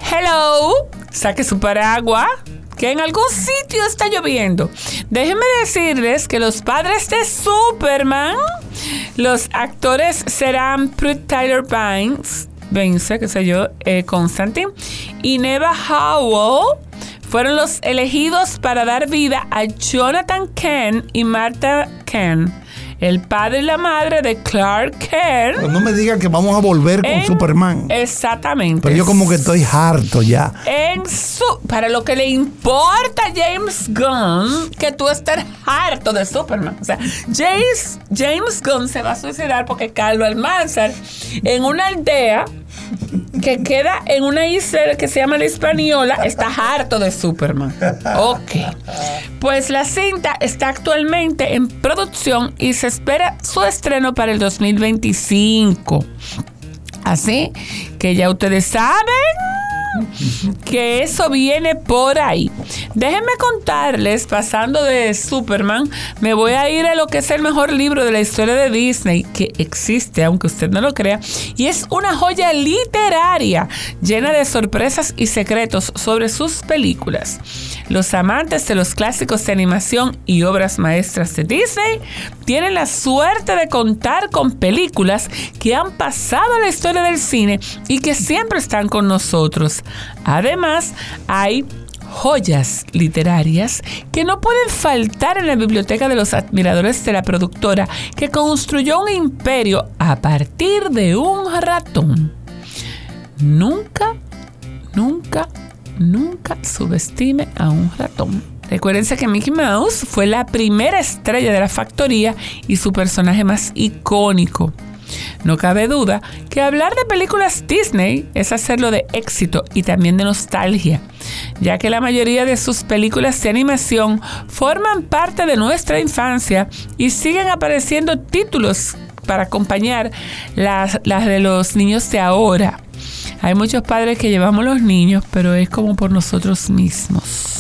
Hello, saque su paraguas, que en algún sitio está lloviendo. Déjenme decirles que los padres de Superman, los actores serán Pruitt Tyler Vance, qué sé yo, Constantine, y Neva Howell, fueron los elegidos para dar vida a Jonathan Kent y Martha Kent, el padre y la madre de Clark Kent. Pero no me digan que vamos a volver con Superman. Exactamente. Pero yo como que estoy harto ya. Para lo que le importa a James Gunn, que tú estés harto de Superman. O sea, James Gunn se va a suicidar porque Carlo Almanzar, en una aldea que queda en una isla que se llama La Hispaniola, está harto de Superman. Ok. Pues la cinta está actualmente en producción y se espera su estreno para el 2025. Así que ya ustedes saben que eso viene por ahí. Déjenme contarles, pasando de Superman, me voy a ir a lo que es el mejor libro de la historia de Disney que existe, aunque usted no lo crea, y es una joya literaria llena de sorpresas y secretos sobre sus películas. Los amantes de los clásicos de animación y obras maestras de Disney tienen la suerte de contar con películas que han pasado a la historia del cine y que siempre están con nosotros. Además, hay joyas literarias que no pueden faltar en la biblioteca de los admiradores de la productora que construyó un imperio a partir de un ratón. Nunca subestime a un ratón. Recuérdense que Mickey Mouse fue la primera estrella de la factoría y su personaje más icónico. No cabe duda que hablar de películas Disney es hacerlo de éxito y también de nostalgia, ya que la mayoría de sus películas de animación forman parte de nuestra infancia y siguen apareciendo títulos para acompañar las de los niños de ahora. Hay muchos padres que llevamos los niños, pero es como por nosotros mismos.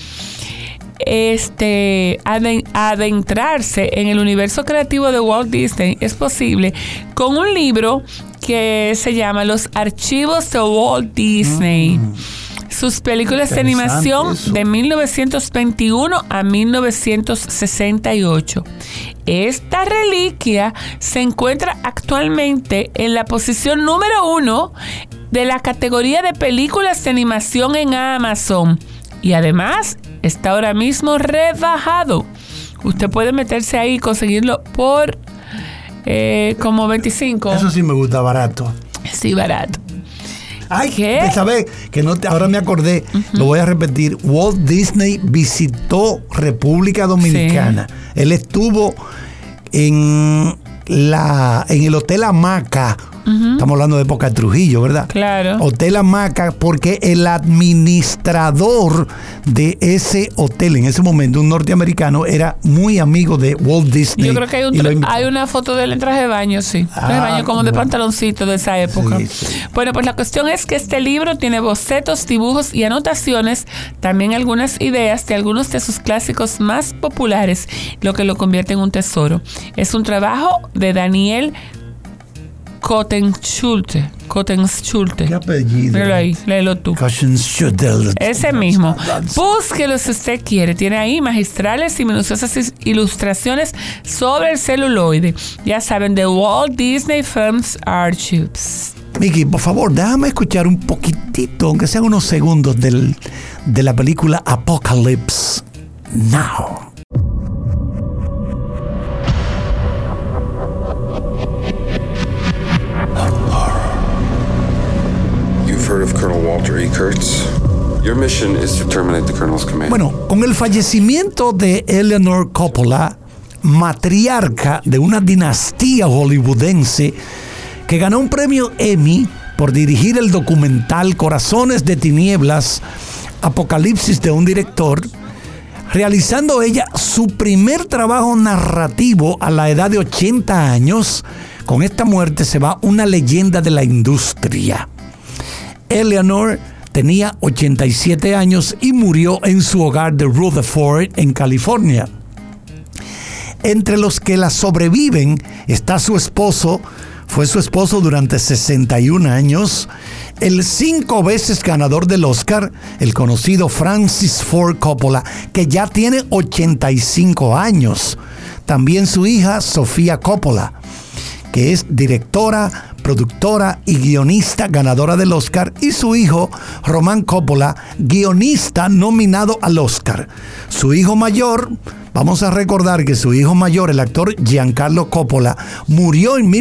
Adentrarse en el universo creativo de Walt Disney es posible con un libro que se llama Los Archivos de Walt Disney. Sus películas de animación de 1921 a 1968. Esta reliquia se encuentra actualmente en la posición número 1 de la categoría de películas de animación en Amazon. Y además está ahora mismo rebajado. Usted puede meterse ahí y conseguirlo por como 25. Eso sí me gusta, barato. Sí, barato. Ay, ¿qué? ¿Sabes? Que no ahora me acordé, lo voy a repetir. Walt Disney visitó República Dominicana. Sí. Él estuvo en el Hotel Hamaca. Estamos hablando de época de Trujillo, ¿verdad? Claro. Hotel Hamaca, porque el administrador de ese hotel en ese momento, un norteamericano, era muy amigo de Walt Disney. Yo creo que hay una foto de él en traje de baño, sí. Traje de baño como de pantaloncito de esa época. Sí, sí. Bueno, pues la cuestión es que este libro tiene bocetos, dibujos y anotaciones, también algunas ideas de algunos de sus clásicos más populares, lo que lo convierte en un tesoro. Es un trabajo de Daniel Kottenschulte. ¿Qué apellido? Míralo ahí, léelo tú. Ese mismo. Búsquelo si usted quiere. Tiene ahí magistrales y minuciosas ilustraciones sobre el celuloide. Ya saben, de Walt Disney Films Archives. Mickey, por favor, déjame escuchar un poquitito, aunque sean unos segundos, de la película Apocalypse Now. Heard of Colonel Walter E. Kurtz? Your mission is to terminate the Colonel's command. Bueno, con el fallecimiento de Eleanor Coppola, matriarca de una dinastía hollywoodense que ganó un premio Emmy por dirigir el documental Corazones de Tinieblas, Apocalipsis de un director, realizando ella su primer trabajo narrativo a la edad de 80 años, con esta muerte se va una leyenda de la industria. Eleanor tenía 87 años y murió en su hogar de Rutherford, en California. Entre los que la sobreviven está su esposo. Fue su esposo durante 61 años. el 5 veces ganador del Oscar, el conocido Francis Ford Coppola, que ya tiene 85 años. También su hija Sofía Coppola, que es directora, productora y guionista ganadora del Oscar, y su hijo Roman Coppola, guionista nominado al Oscar. Su hijo mayor, vamos a recordar que su hijo mayor, el actor Giancarlo Coppola, murió en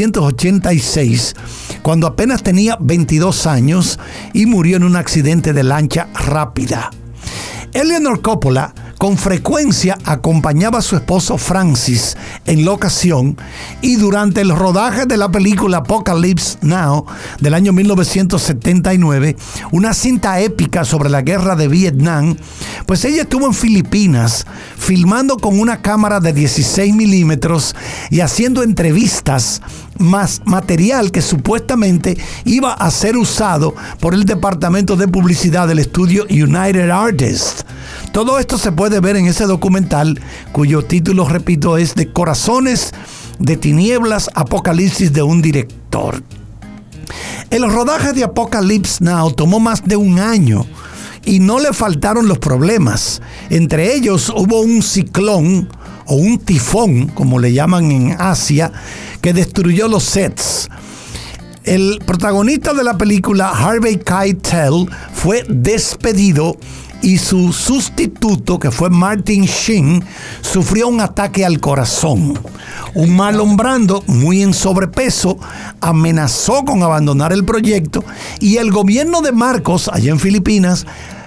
1986 cuando apenas tenía 22 años y murió en un accidente de lancha rápida. Eleanor Coppola con frecuencia acompañaba a su esposo Francis en locación, y durante el rodaje de la película Apocalypse Now del año 1979, una cinta épica sobre la guerra de Vietnam, pues ella estuvo en Filipinas filmando con una cámara de 16 milímetros y haciendo entrevistas, más material que supuestamente iba a ser usado por el departamento de publicidad del estudio United Artists. Todo esto se puede ver en ese documental, cuyo título, repito, es De Corazones de Tinieblas, Apocalipsis de un director. El rodaje de Apocalypse Now tomó más de un año y no le faltaron los problemas. Entre ellos hubo un ciclón o un tifón, como le llaman en Asia, que destruyó los sets. El protagonista de la película, Harvey Keitel, fue despedido y su sustituto, que fue Martin Sheen, sufrió un ataque al corazón. Un Marlon Brando, muy en sobrepeso, amenazó con abandonar el proyecto, y el gobierno de Marcos, allá en Filipinas,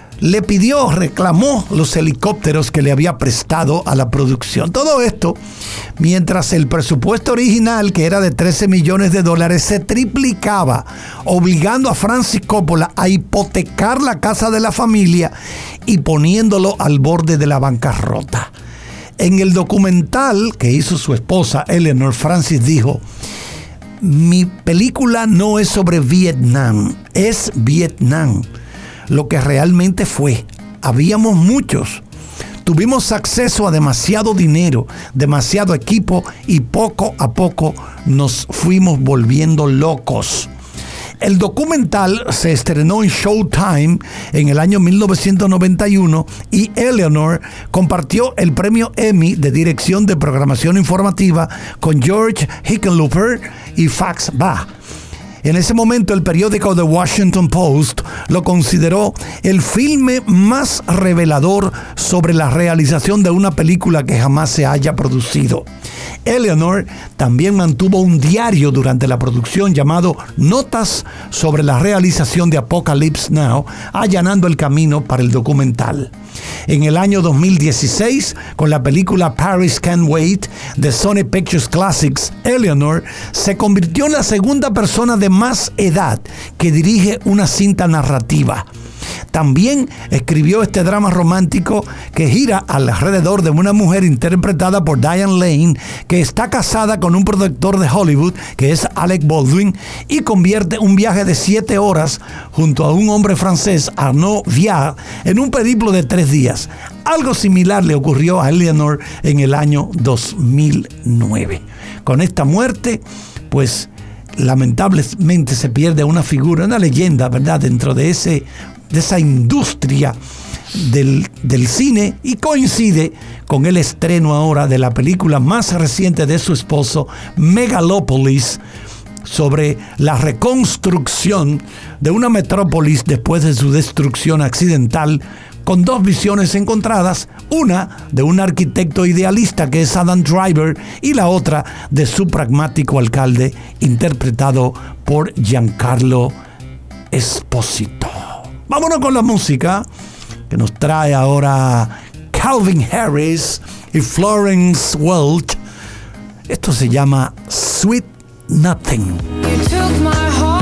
reclamó los helicópteros que le había prestado a la producción. Todo esto mientras el presupuesto original, que era de $13 millones, se triplicaba, obligando a Francis Coppola a hipotecar la casa de la familia y poniéndolo al borde de la bancarrota. En el documental que hizo su esposa Eleanor, Francis dijo: mi película no es sobre Vietnam, es Vietnam. Lo que realmente fue. Habíamos muchos. Tuvimos acceso a demasiado dinero, demasiado equipo, y poco a poco nos fuimos volviendo locos. El documental se estrenó en Showtime en el año 1991 y Eleanor compartió el premio Emmy de dirección de programación informativa con George Hickenlooper y Fax Bah. En ese momento, el periódico The Washington Post lo consideró el filme más revelador sobre la realización de una película que jamás se haya producido. Eleanor también mantuvo un diario durante la producción llamado Notas sobre la realización de Apocalypse Now, allanando el camino para el documental. En el año 2016, con la película Paris Can't Wait de Sony Pictures Classics, Eleanor se convirtió en la segunda persona de más edad que dirige una cinta narrativa. También escribió este drama romántico que gira alrededor de una mujer interpretada por Diane Lane, que está casada con un productor de Hollywood, que es Alec Baldwin, y convierte un viaje de 7 horas junto a un hombre francés, Arnaud Viard, en un periplo de 3 días. Algo similar le ocurrió a Eleanor en el año 2009. Con esta muerte, pues lamentablemente se pierde una figura, una leyenda, ¿verdad?, dentro de esa industria del cine, y coincide con el estreno ahora de la película más reciente de su esposo, Megalopolis, sobre la reconstrucción de una metrópolis después de su destrucción accidental, con 2 visiones encontradas, una de un arquitecto idealista que es Adam Driver y la otra de su pragmático alcalde, interpretado por Giancarlo Esposito. Vámonos con la música que nos trae ahora Calvin Harris y Florence Welch. Esto se llama Sweet Nothing. You took my heart.